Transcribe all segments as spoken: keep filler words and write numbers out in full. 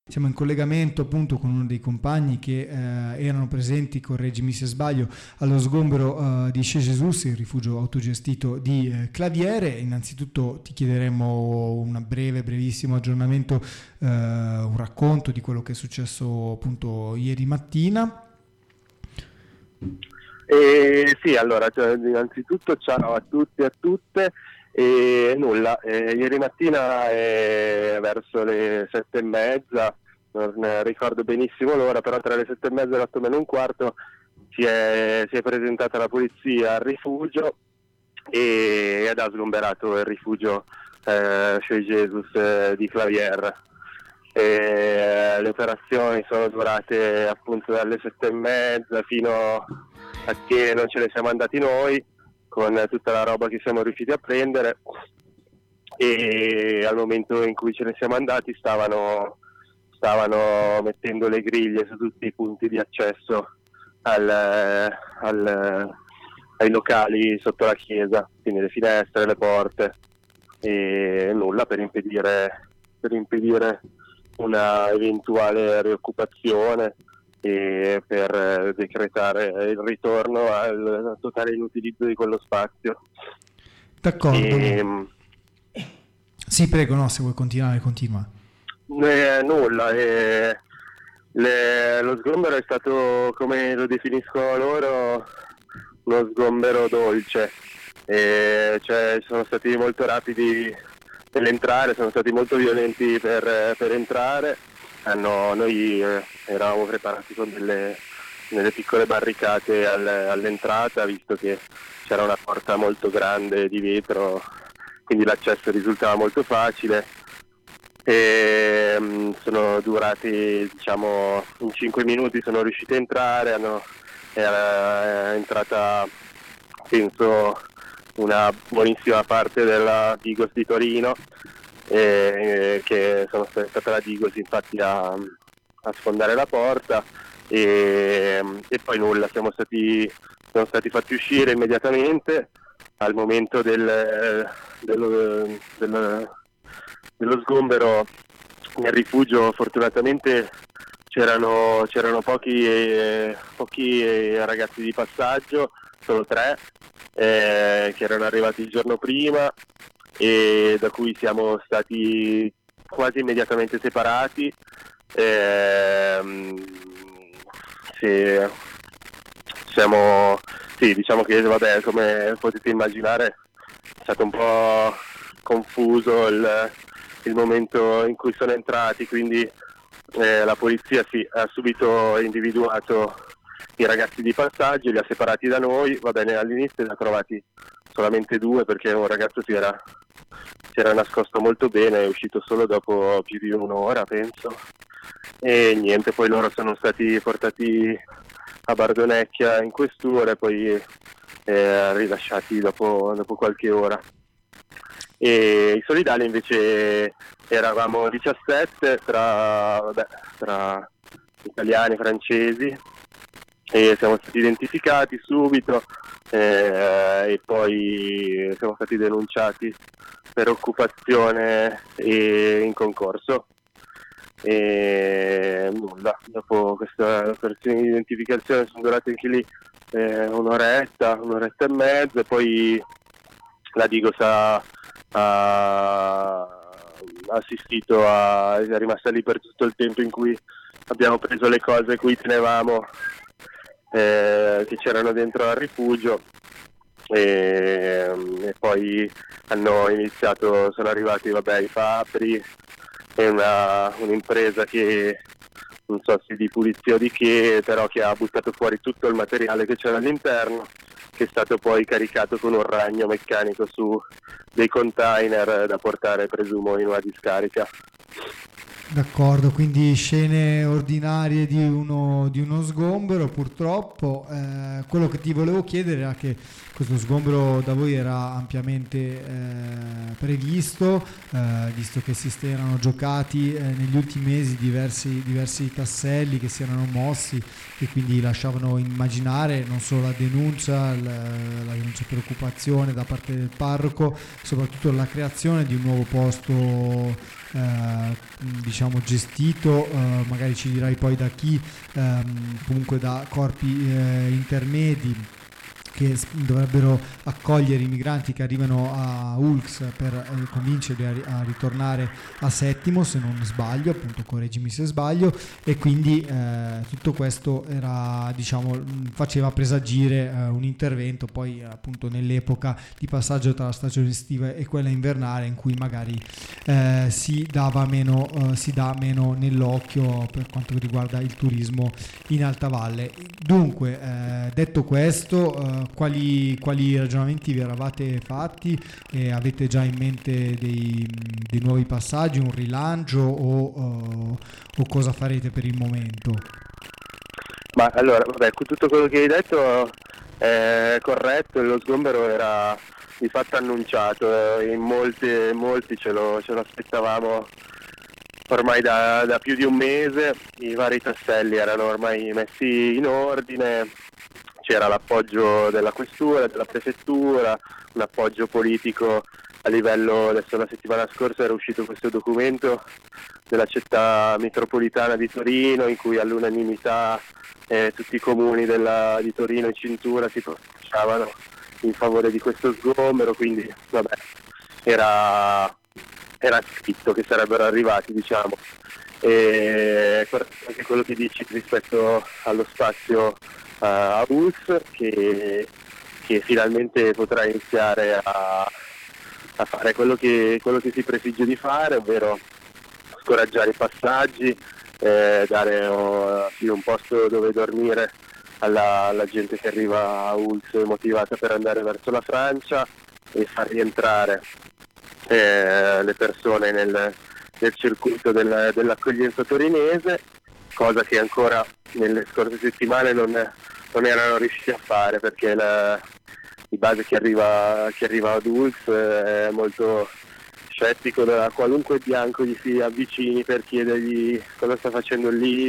Siamo in collegamento appunto con uno dei compagni che eh, erano presenti, correggimi se sbaglio, allo sgombero eh, di Chez Jesus, il rifugio autogestito di eh, Claviere. Innanzitutto ti chiederemo un breve, brevissimo aggiornamento, eh, un racconto di quello che è successo appunto ieri mattina. Eh, sì, allora, cioè, innanzitutto ciao a tutti e a tutte. E nulla, eh, ieri mattina eh, verso le sette e mezza, non ricordo benissimo l'ora, però tra le sette e mezza e le otto meno un quarto si è, si è presentata la polizia al rifugio e ed ha sgomberato il rifugio eh, Chez Jesus eh, di Claviere. E, le operazioni sono durate appunto dalle sette e mezza fino a che non ce ne siamo andati noi, con tutta la roba che siamo riusciti a prendere, e al momento in cui ce ne siamo andati stavano, stavano mettendo le griglie su tutti i punti di accesso al, al, ai locali sotto la chiesa, quindi le finestre, le porte, e nulla per impedire, per impedire una eventuale rioccupazione e per decretare il ritorno al totale inutilizzo di quello spazio. D'accordo. E, sì, prego, no, se vuoi continuare, continua. Eh, nulla, eh, le, lo sgombero è stato, come lo definiscono loro, uno sgombero dolce, eh, cioè sono stati molto rapidi nell'entrare, sono stati molto violenti per, per entrare. Hanno, noi eh, eravamo preparati con delle, delle piccole barricate al, all'entrata, visto che c'era una porta molto grande di vetro, quindi l'accesso risultava molto facile. E, um, sono durati, diciamo, in cinque minuti sono riusciti a entrare, hanno, era, è entrata penso una buonissima parte della Digos di Torino, eh, che sono stata la Digos infatti a, a sfondare la porta, e, e poi nulla, siamo stati, siamo stati fatti uscire immediatamente al momento del, del, del, dello sgombero. Nel rifugio fortunatamente c'erano, c'erano pochi, eh, pochi eh, ragazzi di passaggio, solo tre, eh, che erano arrivati il giorno prima e da cui siamo stati quasi immediatamente separati. Eh, sì, siamo, sì, diciamo che vabbè, come potete immaginare è stato un po' confuso il, il momento in cui sono entrati, quindi eh, la polizia sì, ha subito individuato i ragazzi di passaggio, li ha separati da noi. Va bene, all'inizio ne ha trovati solamente due perché un ragazzo si era, si era nascosto molto bene, è uscito solo dopo più di un'ora penso, e niente, poi loro sono stati portati a Bardonecchia in questura e poi eh, rilasciati dopo, dopo qualche ora. E i solidali invece eravamo diciassette tra, vabbè, tra italiani e francesi, e siamo stati identificati subito eh, e poi siamo stati denunciati per occupazione e in concorso. E nulla, dopo questa operazione di identificazione sono durate anche lì eh, un'oretta, un'oretta e mezza, e poi la Digos ha, ha assistito a, è rimasta lì per tutto il tempo in cui abbiamo preso le cose a cui tenevamo, eh, che c'erano dentro al rifugio, e, e poi hanno iniziato, sono arrivati vabbè i fabbri e una, un'impresa che non so se di pulizia o di che, però che ha buttato fuori tutto il materiale che c'era all'interno, che è stato poi caricato con un ragno meccanico su dei container da portare, presumo, in una discarica. D'accordo, quindi scene ordinarie di uno, di uno sgombero purtroppo. Eh, quello che ti volevo chiedere era che questo sgombero da voi era ampiamente eh, previsto, eh, visto che si erano giocati eh, negli ultimi mesi diversi, diversi tasselli che si erano mossi, e quindi lasciavano immaginare non solo la denuncia, la, la denuncia per occupazione da parte del parroco, soprattutto la creazione di un nuovo posto eh, diciamo gestito, eh, magari ci dirai poi da chi, ehm, comunque da corpi eh, intermedi che dovrebbero accogliere i migranti che arrivano a U L C S per eh, convincerli a, ri- a ritornare a Settimo, se non sbaglio, appunto correggimi se sbaglio, e quindi eh, tutto questo era, diciamo, faceva presagire eh, un intervento poi appunto nell'epoca di passaggio tra la stagione estiva e quella invernale, in cui magari eh, si dava meno, eh, si dà meno nell'occhio per quanto riguarda il turismo in Alta Valle. Dunque, eh, detto questo, eh, quali, quali ragionamenti vi eravate fatti? E avete già in mente dei, dei nuovi passaggi, un rilancio o, uh, o cosa farete per il momento? Ma allora, vabbè, tutto quello che hai detto è corretto, lo sgombero era di fatto annunciato, in molti, molti ce lo, ce lo aspettavamo ormai da, da più di un mese, i vari tasselli erano ormai messi in ordine, c'era l'appoggio della questura, della prefettura, un appoggio politico a livello, adesso la settimana scorsa era uscito questo documento della città metropolitana di Torino in cui all'unanimità eh, tutti i comuni della, di Torino e Cintura si pronunciavano in favore di questo sgombero, quindi vabbè, era, era scritto che sarebbero arrivati, diciamo. E anche quello che dici rispetto allo spazio uh, a U L S che, che finalmente potrà iniziare a, a fare quello che, quello che si prefigge di fare, ovvero scoraggiare i passaggi, eh, dare oh, sì, un posto dove dormire alla, alla gente che arriva a U L S motivata per andare verso la Francia e far rientrare eh, le persone nel, nel circuito del, dell'accoglienza torinese, cosa che ancora nelle scorse settimane non, non erano riusciti a fare, perché la, di base chi arriva, chi arriva ad U L S è molto scettico da qualunque bianco gli si avvicini per chiedergli cosa sta facendo lì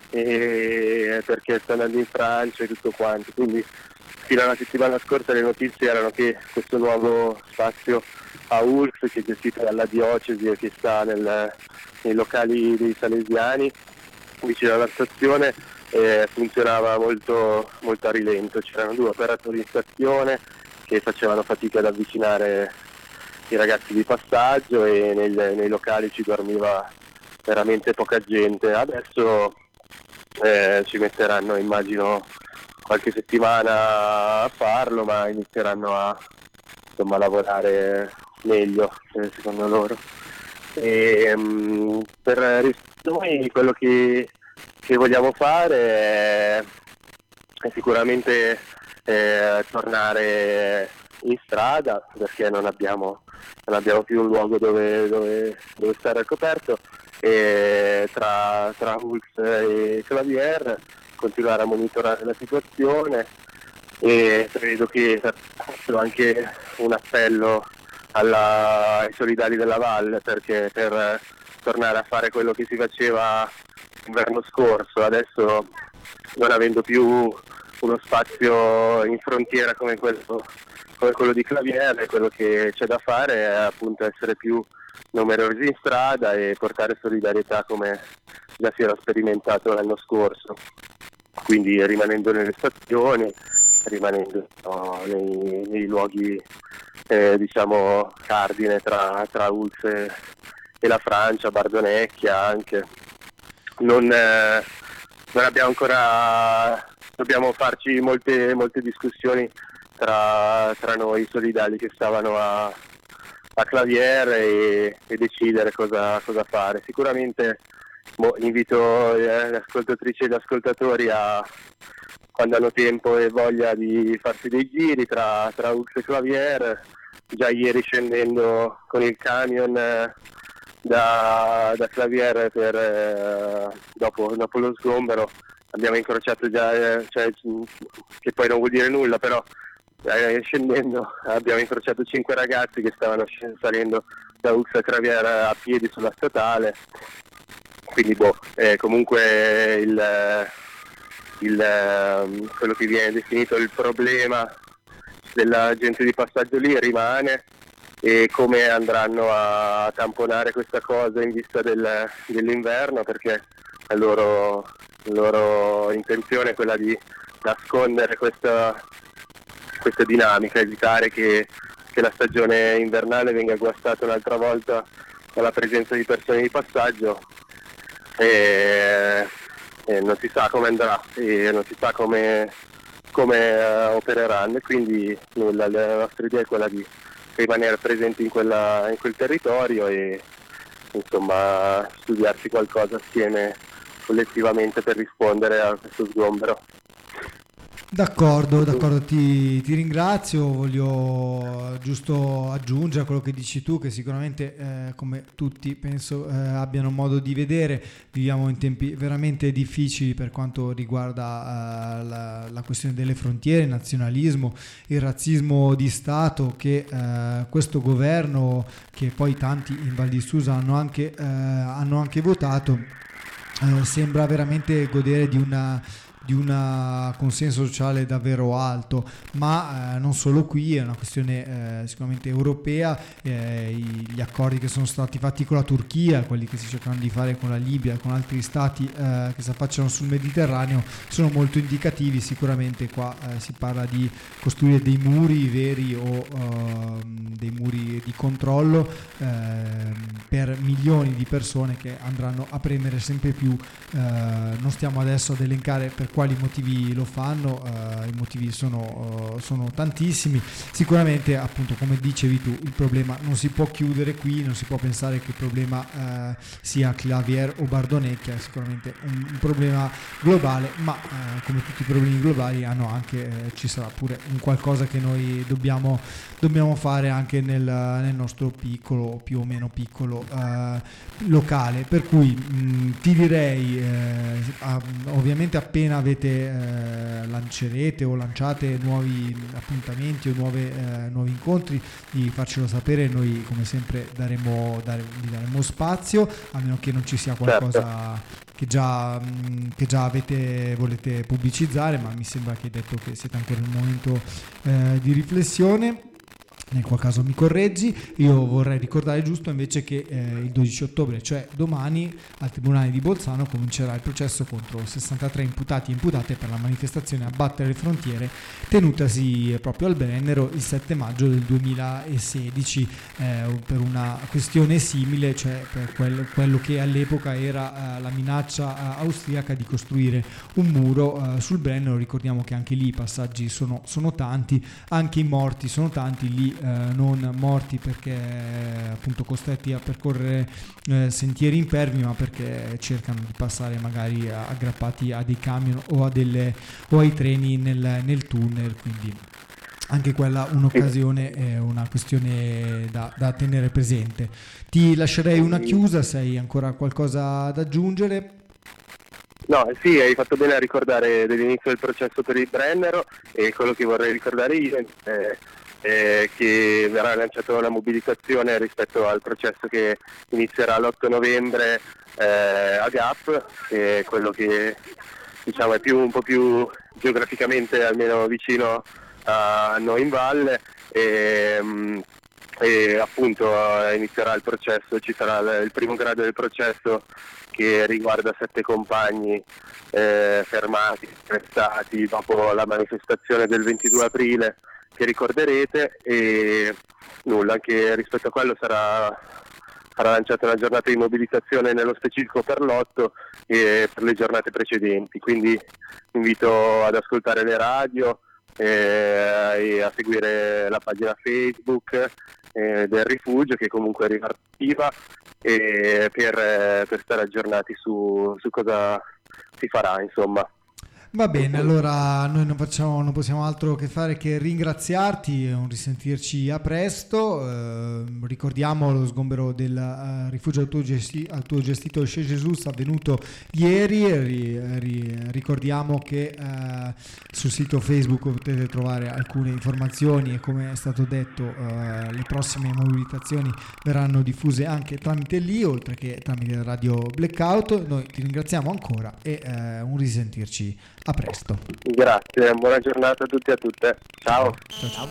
e perché sta andando in Francia e tutto quanto. Quindi fino alla settimana scorsa le notizie erano che questo nuovo spazio a U L S, che è gestito dalla diocesi e che sta nel, nei locali dei salesiani vicino alla stazione, eh, funzionava molto, molto a rilento. C'erano due operatori in stazione che facevano fatica ad avvicinare i ragazzi di passaggio e nei, nei locali ci dormiva veramente poca gente. Adesso eh, ci metteranno, immagino, qualche settimana a farlo, ma inizieranno a, insomma, lavorare meglio, eh, secondo loro. E, um, per noi quello che, che vogliamo fare è, è sicuramente eh, tornare in strada, perché non abbiamo, non abbiamo più un luogo dove, dove, dove stare al coperto, e tra, tra U L S e Clavier continuare a monitorare la situazione, e credo che sarà anche un appello alla, ai solidari della Valle, perché per tornare a fare quello che si faceva l'inverno scorso, adesso non avendo più uno spazio in frontiera come quello, come quello di Claviere, quello che c'è da fare è appunto essere più numerosi in strada e portare solidarietà come già si era sperimentato l'anno scorso, quindi rimanendo nelle stazioni, rimanendo no, nei, nei luoghi eh, diciamo cardine tra, tra U L S e, e la Francia, Bardonecchia anche. Non, eh, non abbiamo ancora, dobbiamo farci molte, molte discussioni tra, tra noi solidali che stavano a, a Claviere e, e decidere cosa, cosa fare. Sicuramente boh, invito eh, le ascoltatrici e gli ascoltatori a, quando hanno tempo e voglia, di farsi dei giri tra, tra U L S e Claviere. Già ieri scendendo con il camion eh, da, da Claviere per, eh, dopo, dopo lo sgombero abbiamo incrociato già, eh, cioè, che poi non vuol dire nulla, però eh, scendendo abbiamo incrociato cinque ragazzi che stavano scend- salendo da U L S a Claviere a piedi sulla statale, quindi boh, eh, comunque il, il, quello che viene definito il problema della gente di passaggio lì rimane, e come andranno a tamponare questa cosa in vista del, dell'inverno, perché la loro, la loro intenzione è quella di nascondere questa, questa dinamica, evitare che, che la stagione invernale venga guastata un'altra volta dalla presenza di persone di passaggio, e, e non si sa come andrà e non si sa come, come uh, opereranno, e quindi nulla, la nostra idea è quella di rimanere presenti in, quella, in quel territorio e insomma studiarci qualcosa assieme collettivamente per rispondere a questo sgombero. D'accordo, d'accordo, ti, ti ringrazio. Voglio giusto aggiungere a quello che dici tu, che sicuramente eh, come tutti penso eh, abbiano modo di vedere, viviamo in tempi veramente difficili per quanto riguarda eh, la, la questione delle frontiere, il nazionalismo, il razzismo di Stato che eh, questo governo, che poi tanti in Val di Susa hanno anche, eh, hanno anche votato, eh, sembra veramente godere di una di un consenso sociale davvero alto, ma eh, non solo qui, è una questione eh, sicuramente europea. Eh, gli accordi che sono stati fatti con la Turchia, quelli che si cercano di fare con la Libia, con altri stati eh, che si affacciano sul Mediterraneo, sono molto indicativi. Sicuramente qua eh, si parla di costruire dei muri veri o uh, dei muri di controllo eh, per milioni di persone che andranno a premere sempre più. Eh, non stiamo adesso ad elencare per quali motivi lo fanno, uh, i motivi sono, uh, sono tantissimi. Sicuramente, appunto, come dicevi tu, il problema non si può chiudere qui, non si può pensare che il problema uh, sia Clavier o Bardonecchia, è sicuramente un, un problema globale, ma uh, come tutti i problemi globali hanno anche, uh, ci sarà pure un qualcosa che noi dobbiamo, dobbiamo fare anche nel, nel nostro piccolo, più o meno piccolo uh, locale, per cui mh, ti direi uh, ovviamente appena avete eh, lancerete o lanciate nuovi appuntamenti o nuove, eh, nuovi incontri, di farcelo sapere. Noi come sempre daremo, dare, vi daremo spazio, a meno che non ci sia qualcosa che già, mh, che già avete, volete pubblicizzare, ma mi sembra che hai detto che siete ancora in un momento eh, di riflessione. Nel qual caso mi correggi. Io vorrei ricordare giusto invece che eh, il dodici ottobre, cioè domani, al Tribunale di Bolzano comincerà il processo contro sessantatré imputati e imputate per la manifestazione Abbattere le frontiere tenutasi proprio al Brennero il sette maggio del duemilasedici, eh, per una questione simile, cioè per quel, quello che all'epoca era eh, la minaccia eh, austriaca di costruire un muro eh, sul Brennero. Ricordiamo che anche lì i passaggi sono, sono tanti, anche i morti sono tanti lì. Eh, non morti perché eh, appunto costretti a percorrere eh, sentieri impervi, ma perché cercano di passare magari aggrappati a dei camion o a delle o ai treni nel, nel tunnel, quindi anche quella un'occasione, è una questione da, da tenere presente. Ti lascerei una chiusa, se hai ancora qualcosa da aggiungere. No, sì, hai fatto bene a ricordare dell'inizio del processo per il Brennero, e quello che vorrei ricordare io è Eh, che verrà lanciata una mobilitazione rispetto al processo che inizierà l'otto novembre eh, a Gap, che è quello che diciamo è più, un po' più geograficamente almeno vicino a noi in valle, e, e appunto inizierà il processo, ci sarà il primo grado del processo che riguarda sette compagni eh, fermati, arrestati dopo la manifestazione del ventidue aprile che ricorderete, e nulla, anche rispetto a quello sarà, sarà lanciata una giornata di mobilitazione nello specifico per l'otto e per le giornate precedenti, quindi invito ad ascoltare le radio eh, e a seguire la pagina Facebook eh, del rifugio, che comunque è attiva, e per, eh, per stare aggiornati su, su cosa si farà, insomma. Va bene, allora noi non, facciamo, non possiamo altro che fare che ringraziarti, un risentirci a presto. Eh, ricordiamo lo sgombero del uh, rifugio autogestito Chez Jesus avvenuto ieri. Ri, ri, ricordiamo che uh, sul sito Facebook potete trovare alcune informazioni, e come è stato detto uh, le prossime mobilitazioni verranno diffuse anche tramite lì, oltre che tramite Radio Blackout. Noi ti ringraziamo ancora e uh, un risentirci a presto. Grazie, buona giornata a tutti e a tutte. Ciao. Ciao, ciao.